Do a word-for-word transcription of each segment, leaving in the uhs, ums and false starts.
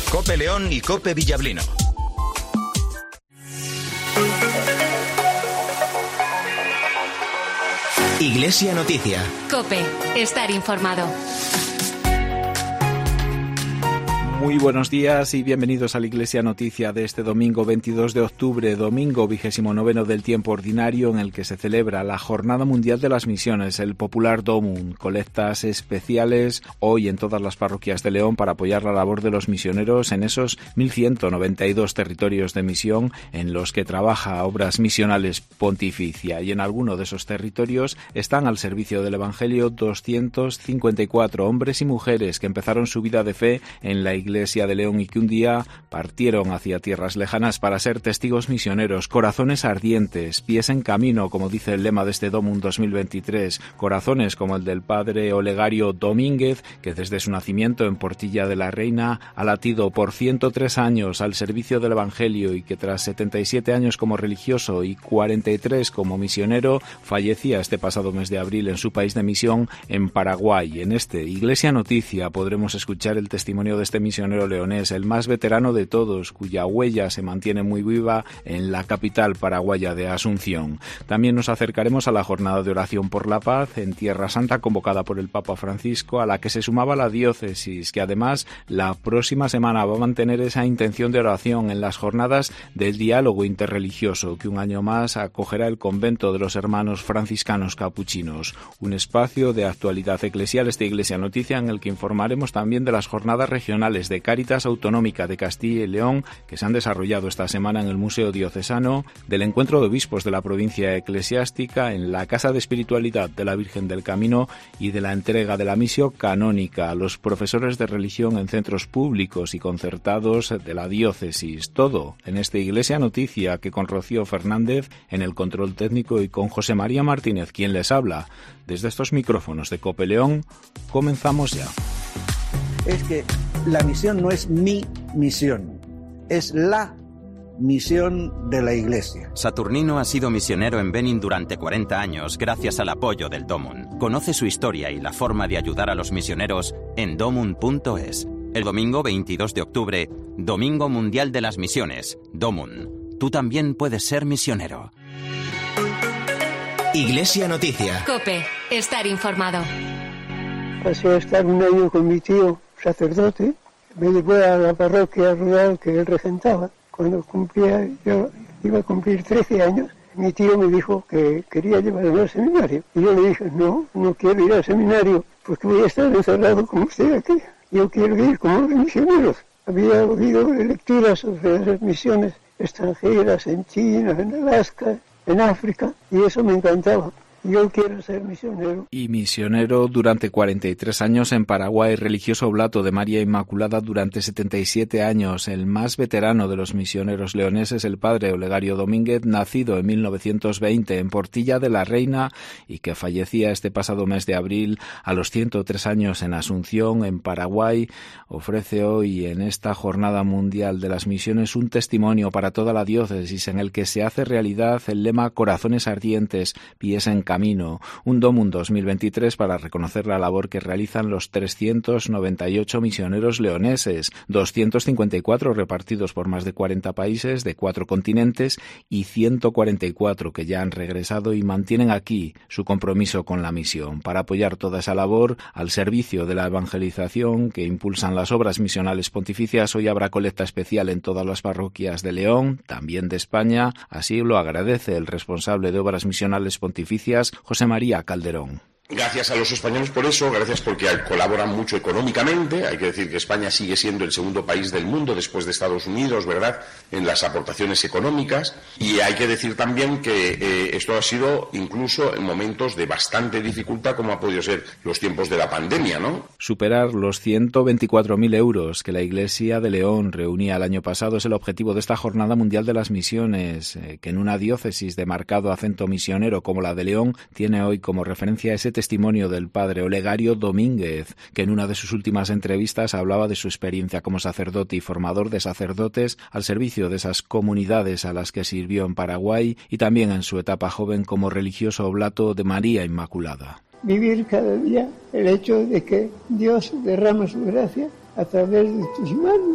COPE León y COPE Villablino. Iglesia Noticia. COPE. Estar informado. Muy buenos días y bienvenidos a la Iglesia Noticia de este domingo veintidós de octubre, domingo vigésimo noveno del tiempo ordinario, en el que se celebra la Jornada Mundial de las Misiones, el popular Domum. Colectas especiales hoy en todas las parroquias de León para apoyar la labor de los misioneros en esos mil ciento noventa y dos territorios de misión en los que trabaja Obras Misionales Pontificia. Y en alguno de esos territorios están al servicio del Evangelio doscientos cincuenta y cuatro hombres y mujeres que empezaron su vida de fe en la Iglesia Iglesia de León y que un día partieron hacia tierras lejanas para ser testigos misioneros, corazones ardientes, pies en camino, como dice el lema de este Domum dos mil veintitrés, corazones como el del padre Olegario Domínguez, que desde su nacimiento en Portilla de la Reina ha latido por ciento tres años al servicio del Evangelio y que tras setenta y siete años como religioso y cuarenta y tres como misionero, fallecía este pasado mes de abril en su país de misión, en Paraguay. En este Iglesia Noticia podremos escuchar el testimonio de este misionero leonés, el más veterano de todos, cuya huella se mantiene muy viva en la capital paraguaya de Asunción. También nos acercaremos a la jornada de oración por la paz en Tierra Santa convocada por el Papa Francisco, a la que se sumaba la diócesis, que además la próxima semana va a mantener esa intención de oración en las jornadas del diálogo interreligioso que un año más acogerá el convento de los hermanos franciscanos capuchinos. Un espacio de actualidad eclesial, esta Iglesia Noticia, en el que informaremos también de las jornadas regionales de Cáritas Autonómica de Castilla y León que se han desarrollado esta semana en el Museo Diocesano, del encuentro de obispos de la provincia eclesiástica en la Casa de Espiritualidad de la Virgen del Camino y de la entrega de la misión canónica a los profesores de religión en centros públicos y concertados de la diócesis. Todo en esta Iglesia Noticia, que con Rocío Fernández en el control técnico y con José María Martínez quien les habla desde estos micrófonos de COPE León, comenzamos ya. Es que la misión no es mi misión, es la misión de la Iglesia. Saturnino ha sido misionero en Benín durante cuarenta años gracias al apoyo del Domum. Conoce su historia y la forma de ayudar a los misioneros en domum punto es. El domingo veintidós de octubre, Domingo Mundial de las Misiones, Domum. Tú también puedes ser misionero. Iglesia Noticia. COPE. Estar informado. Pasé a estar un año con mi tío sacerdote, me llevó a la parroquia rural que él regentaba. Cuando cumplía, yo iba a cumplir trece años, mi tío me dijo que quería llevarme al seminario. Y yo le dije, no, no quiero ir al seminario, porque voy a estar encerrado como usted aquí. Yo quiero ir como los misioneros. Había oído lecturas sobre las misiones extranjeras en China, en Alaska, en África, y eso me encantaba. Yo quiero ser misionero. Y misionero durante cuarenta y tres años en Paraguay, religioso oblato de María Inmaculada durante setenta y siete años. El más veterano de los misioneros leoneses, el padre Olegario Domínguez, nacido en mil novecientos veinte en Portilla de la Reina y que fallecía este pasado mes de abril a los ciento tres años en Asunción, en Paraguay, ofrece hoy en esta Jornada Mundial de las Misiones un testimonio para toda la diócesis en el que se hace realidad el lema Corazones Ardientes, pies en camino, un Domum dos mil veintitrés para reconocer la labor que realizan los trescientos noventa y ocho misioneros leoneses, doscientos cincuenta y cuatro repartidos por más de cuarenta países de cuatro continentes y ciento cuarenta y cuatro que ya han regresado y mantienen aquí su compromiso con la misión. Para apoyar toda esa labor al servicio de la evangelización que impulsan las obras misionales pontificias, hoy habrá colecta especial en todas las parroquias de León, también de España. Así lo agradece el responsable de obras misionales pontificias, José María Calderón. Gracias a los españoles por eso, gracias porque colaboran mucho económicamente. Hay que decir que España sigue siendo el segundo país del mundo después de Estados Unidos, ¿verdad?, en las aportaciones económicas. Y hay que decir también que eh, esto ha sido incluso en momentos de bastante dificultad, como ha podido ser los tiempos de la pandemia, ¿no? Superar los ciento veinticuatro mil euros que la Iglesia de León reunía el año pasado es el objetivo de esta Jornada Mundial de las Misiones, eh, que en una diócesis de marcado acento misionero como la de León tiene hoy como referencia ese testimonio del padre Olegario Domínguez, que en una de sus últimas entrevistas hablaba de su experiencia como sacerdote y formador de sacerdotes al servicio de esas comunidades a las que sirvió en Paraguay y también en su etapa joven como religioso oblato de María Inmaculada. Vivir cada día el hecho de que Dios derrama su gracia a través de tus manos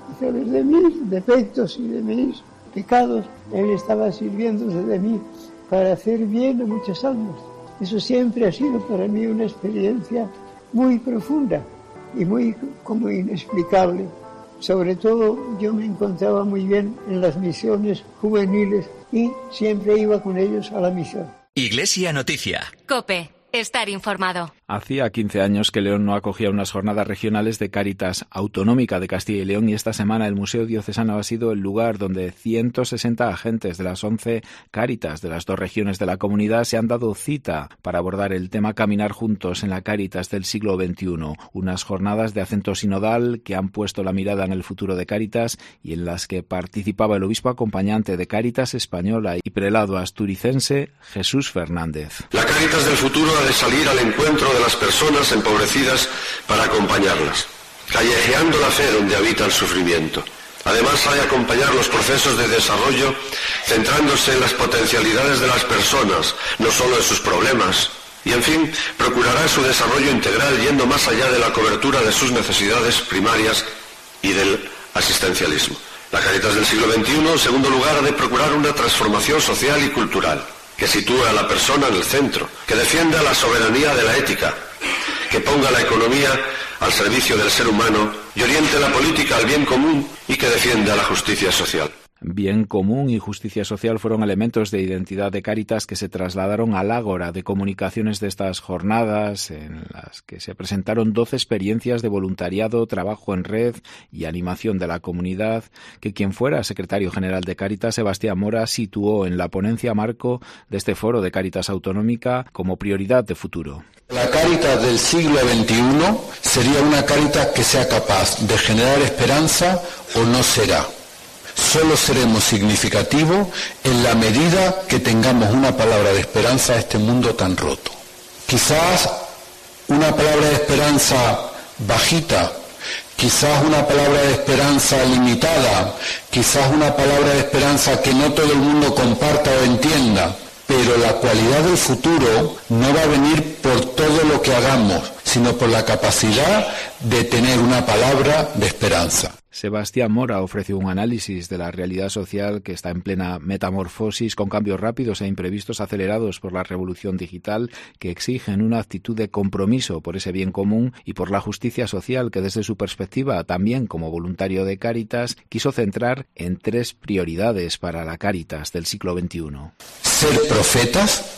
a través de mis defectos y de mis pecados, Él estaba sirviéndose de mí para hacer bien a muchas almas. Eso siempre ha sido para mí una experiencia muy profunda y muy como inexplicable. Sobre todo yo me encontraba muy bien en las misiones juveniles y siempre iba con ellos a la misión. Iglesia Noticia. COPE. Estar informado. Hacía quince años que León no acogía unas jornadas regionales de Cáritas Autonómica de Castilla y León y esta semana el Museo Diocesano ha sido el lugar donde ciento sesenta agentes de las once Cáritas de las dos regiones de la comunidad se han dado cita para abordar el tema Caminar Juntos en la Cáritas del siglo veintiuno. Unas jornadas de acento sinodal que han puesto la mirada en el futuro de Cáritas y en las que participaba el obispo acompañante de Cáritas Española y prelado asturicense Jesús Fernández. La Cáritas del futuro ha de salir al encuentro de las personas empobrecidas para acompañarlas, callejeando la fe donde habita el sufrimiento. Además, ha de acompañar los procesos de desarrollo centrándose en las potencialidades de las personas, no solo en sus problemas, y en fin, procurará su desarrollo integral yendo más allá de la cobertura de sus necesidades primarias y del asistencialismo. La Cáritas del siglo veintiuno, en segundo lugar, ha de procurar una transformación social y cultural que sitúe a la persona en el centro, que defienda la soberanía de la ética, que ponga la economía al servicio del ser humano y oriente la política al bien común y que defienda la justicia social. Bien común y justicia social fueron elementos de identidad de Cáritas que se trasladaron al ágora de comunicaciones de estas jornadas, en las que se presentaron doce experiencias de voluntariado, trabajo en red y animación de la comunidad, que quien fuera secretario general de Cáritas, Sebastián Mora, situó en la ponencia marco de este foro de Cáritas Autonómica como prioridad de futuro. La Cáritas del siglo veintiuno sería una Cáritas que sea capaz de generar esperanza o no será. Solo seremos significativos en la medida que tengamos una palabra de esperanza a este mundo tan roto. Quizás una palabra de esperanza bajita, quizás una palabra de esperanza limitada, quizás una palabra de esperanza que no todo el mundo comparta o entienda, pero la cualidad del futuro no va a venir por todo lo que hagamos, sino por la capacidad de tener una palabra de esperanza. Sebastián Mora ofreció un análisis de la realidad social que está en plena metamorfosis, con cambios rápidos e imprevistos acelerados por la revolución digital, que exigen una actitud de compromiso por ese bien común y por la justicia social, que desde su perspectiva, también como voluntario de Cáritas, quiso centrar en tres prioridades para la Cáritas del siglo veintiuno. Ser profetas,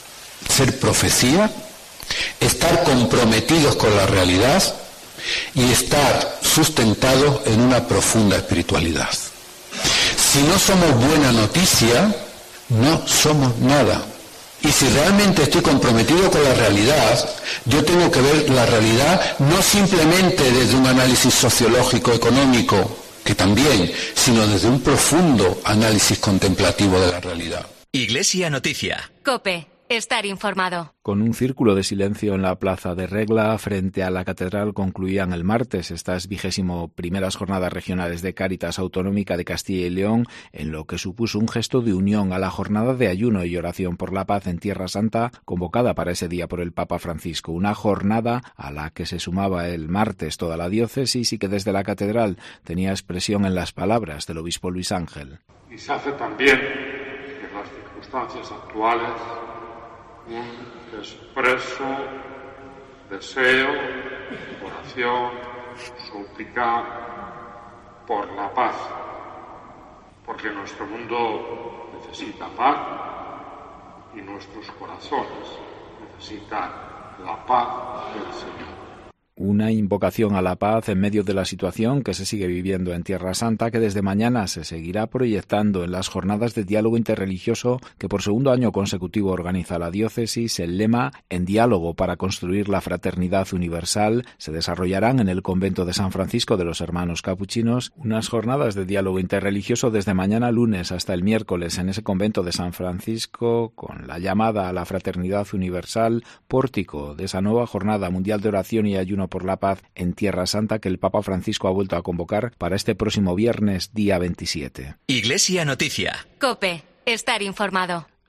ser profecía, estar comprometidos con la realidad y estar sustentados en una profunda espiritualidad. Si no somos buena noticia, no somos nada. Y si realmente estoy comprometido con la realidad, yo tengo que ver la realidad no simplemente desde un análisis sociológico, económico, que también, sino desde un profundo análisis contemplativo de la realidad. Iglesia Noticia. COPE. Estar informado. Con un círculo de silencio en la Plaza de Regla, frente a la catedral, concluían el martes estas vigésimo primeras jornadas regionales de Cáritas Autonómica de Castilla y León, en lo que supuso un gesto de unión a la jornada de ayuno y oración por la paz en Tierra Santa, convocada para ese día por el Papa Francisco. Una jornada a la que se sumaba el martes toda la diócesis y que desde la catedral tenía expresión en las palabras del obispo Luis Ángel. Y se hace también en las circunstancias actuales un expreso deseo, oración, súplica por la paz, porque nuestro mundo necesita paz y nuestros corazones necesitan la paz del Señor. Una invocación a la paz en medio de la situación que se sigue viviendo en Tierra Santa, que desde mañana se seguirá proyectando en las jornadas de diálogo interreligioso que por segundo año consecutivo organiza la diócesis. El lema "En diálogo para construir la fraternidad universal" se desarrollarán en el convento de San Francisco de los Hermanos Capuchinos, unas jornadas de diálogo interreligioso desde mañana lunes hasta el miércoles en ese convento de San Francisco, con la llamada a la fraternidad universal, pórtico de esa nueva jornada mundial de oración y ayuno por la paz en Tierra Santa que el Papa Francisco ha vuelto a convocar para este próximo viernes, día veintisiete. Iglesia Noticia. COPE. Estar informado.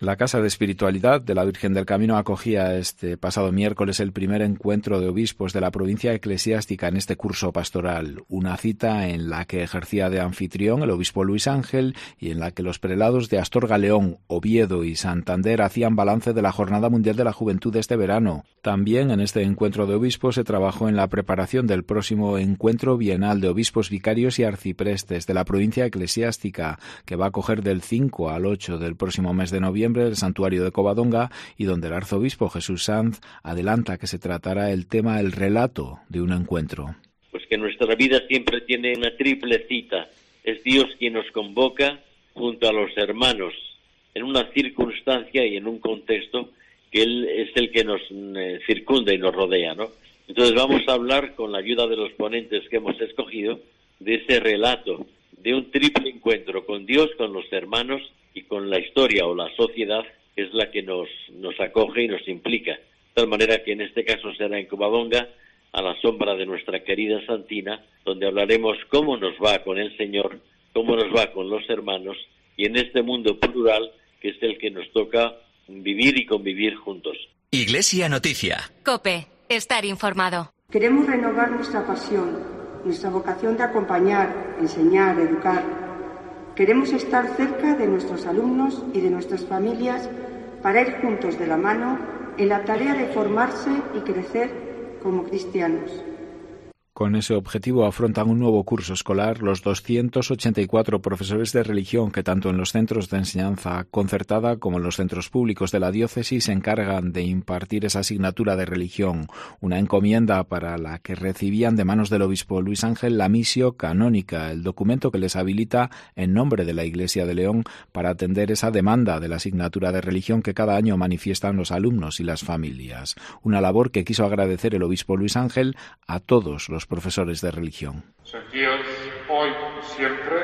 La Casa de Espiritualidad de la Virgen del Camino acogía este pasado miércoles el primer encuentro de obispos de la provincia eclesiástica en este curso pastoral, una cita en la que ejercía de anfitrión el obispo Luis Ángel y en la que los prelados de Astorga, León, Oviedo y Santander hacían balance de la Jornada Mundial de la Juventud de este verano. También en este encuentro de obispos se trabajó en la preparación del próximo encuentro bienal de obispos vicarios y arciprestes de la provincia eclesiástica, que va a acoger del cinco al ocho del próximo mes de noviembre el santuario de Covadonga, y donde el arzobispo Jesús Sanz adelanta que se tratará el tema el relato de un encuentro. Pues que nuestra vida siempre tiene una triple cita. Es Dios quien nos convoca junto a los hermanos en una circunstancia y en un contexto que Él es el que nos eh, circunda y nos rodea, ¿no? Entonces vamos a hablar, con la ayuda de los ponentes que hemos escogido, de ese relato, de un triple encuentro con Dios, con los hermanos y con la historia o la sociedad, que es la que nos, nos acoge y nos implica. De tal manera que en este caso será en Covadonga, a la sombra de nuestra querida Santina, donde hablaremos cómo nos va con el Señor, cómo nos va con los hermanos, y en este mundo plural que es el que nos toca vivir y convivir juntos. Iglesia Noticia. COPE. Estar informado. Queremos renovar nuestra pasión, nuestra vocación de acompañar, enseñar, educar. Queremos estar cerca de nuestros alumnos y de nuestras familias para ir juntos de la mano en la tarea de formarse y crecer como cristianos. Con ese objetivo afrontan un nuevo curso escolar los doscientos ochenta y cuatro profesores de religión que tanto en los centros de enseñanza concertada como en los centros públicos de la diócesis se encargan de impartir esa asignatura de religión, una encomienda para la que recibían de manos del obispo Luis Ángel la missio canónica, el documento que les habilita en nombre de la Iglesia de León para atender esa demanda de la asignatura de religión que cada año manifiestan los alumnos y las familias. Una labor que quiso agradecer el obispo Luis Ángel a todos los profesores de religión. Sentíos hoy y siempre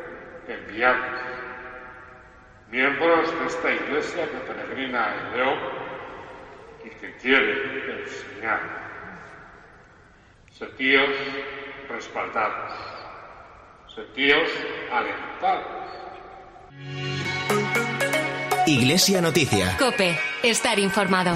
enviados, miembros de esta iglesia que peregrina en León y que quiere enseñar. Sentíos respaldados, sentíos alentados. Iglesia Noticia. COPE. Estar informado.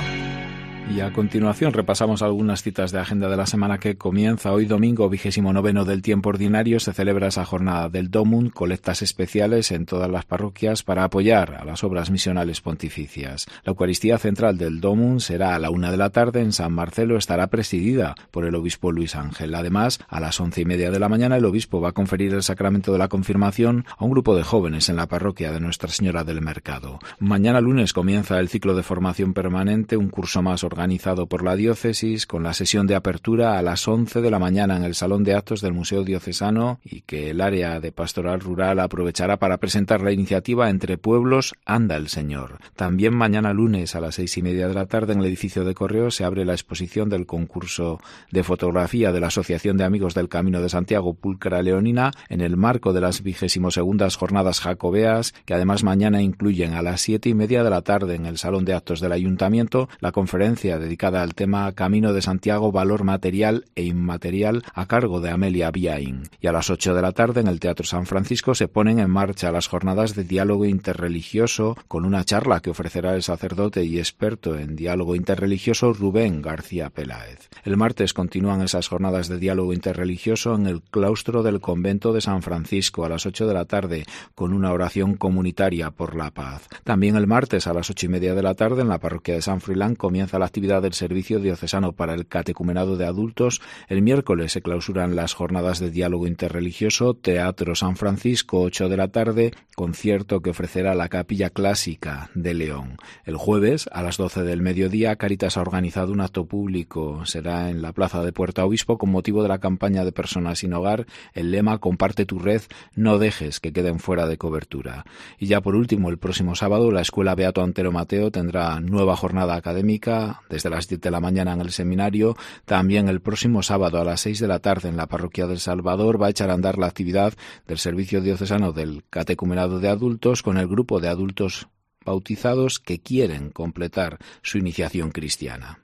Y a continuación repasamos algunas citas de agenda de la semana que comienza. Hoy domingo, vigésimo noveno del tiempo ordinario, se celebra esa jornada del Domum, colectas especiales en todas las parroquias para apoyar a las obras misionales pontificias. La Eucaristía central del Domum será a la una de la tarde en San Marcelo, estará presidida por el obispo Luis Ángel. Además, a las once y media de la mañana el obispo va a conferir el sacramento de la confirmación a un grupo de jóvenes en la parroquia de Nuestra Señora del Mercado. Mañana lunes comienza el ciclo de formación permanente, un curso más organizado por la diócesis, con la sesión de apertura a las once de la mañana en el Salón de Actos del Museo Diocesano, y que el área de Pastoral Rural aprovechará para presentar la iniciativa Entre Pueblos anda el Señor. También mañana lunes a las seis y media de la tarde en el edificio de Correos se abre la exposición del concurso de fotografía de la Asociación de Amigos del Camino de Santiago Pulcra Leonina en el marco de las vigésimo segundas Jornadas Jacobeas, que además mañana incluyen a las siete y media de la tarde en el Salón de Actos del Ayuntamiento la conferencia dedicada al tema Camino de Santiago, valor material e inmaterial, a cargo de Amelia Biain. Y a las ocho de la tarde en el Teatro San Francisco se ponen en marcha las jornadas de diálogo interreligioso con una charla que ofrecerá el sacerdote y experto en diálogo interreligioso Rubén García Peláez. El martes continúan esas jornadas de diálogo interreligioso en el claustro del convento de San Francisco a las ocho de la tarde con una oración comunitaria por la paz. También el martes a las ocho y media de la tarde en la parroquia de San Froilán comienza la actividad del Servicio Diocesano para el Catecumenado de Adultos. El miércoles se clausuran las jornadas de diálogo interreligioso, Teatro San Francisco, ocho de la tarde, concierto que ofrecerá la Capilla Clásica de León. El jueves, a las doce del mediodía, Cáritas ha organizado un acto público. Será en la Plaza de Puerta Obispo con motivo de la campaña de Personas sin Hogar. El lema Comparte tu red, no dejes que queden fuera de cobertura. Y ya por último, el próximo sábado, la Escuela Beato Antero Mateo tendrá nueva jornada académica desde las diez de la mañana en el seminario. También el próximo sábado a las seis de la tarde en la Parroquia del Salvador va a echar a andar la actividad del Servicio Diocesano del Catecumenado de Adultos con el grupo de adultos bautizados que quieren completar su iniciación cristiana.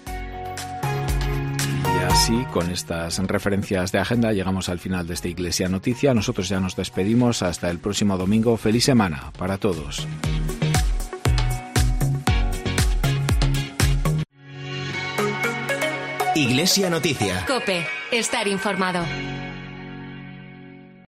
Y así, con estas referencias de agenda, llegamos al final de esta Iglesia Noticia. Nosotros ya nos despedimos hasta el próximo domingo. Feliz semana para todos. Iglesia Noticia. COPE. Estar informado.